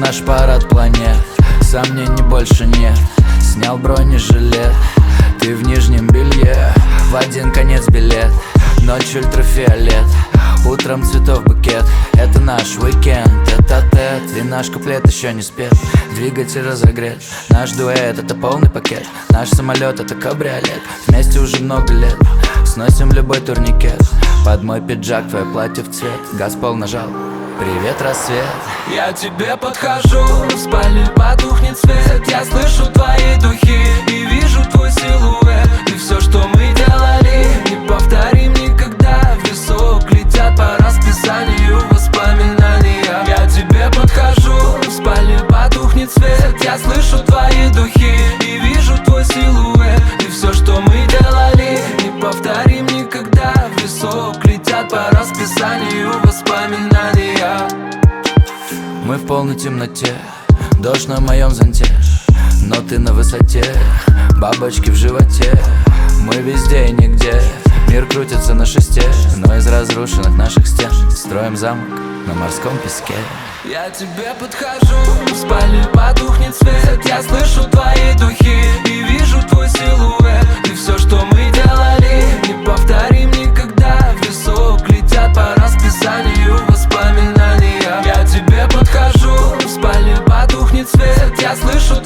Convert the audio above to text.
наш парад планет, сомнений больше нет. Снял бронежилет, ты в нижнем белье, в один конец билет, ночь ультрафиолет, утром цветов букет. Это наш уикенд, тет-а-тет, и наш куплет еще не спет. Двигатель разогрет, наш дуэт — это полный пакет. Наш самолет — это кабриолет, вместе уже много лет. Сносим любой турникет, под мой пиджак твое платье в цвет. Газ пол нажал, привет, рассвет. Я тебе подхожу, в спальне потухнет свет. Я слышу твои духи и вижу твой силуэт. И все, что мы делали, не повторим никогда. В висок летят по расписанию воспоминания. Я тебе подхожу, в спальне потухнет свет. Я слышу твои духи и вижу твой силуэт. И все, что мы делали, не повторим никогда. В висок летят по расписанию воспоминания. Мы в полной темноте, дождь на моем зонте, но ты на высоте, бабочки в животе. Мы везде и нигде, мир крутится на шесте, но из разрушенных наших стен строим замок на морском песке. Я тебе подхожу, в спальне потухнет свет. Я слышу твои духи и вижу твой силуэт. И все, что мы делали, не повторим никогда. В висок летят по расписанию воспоминания. Я тебе подхожу, в спальне потухнет свет. Я слышу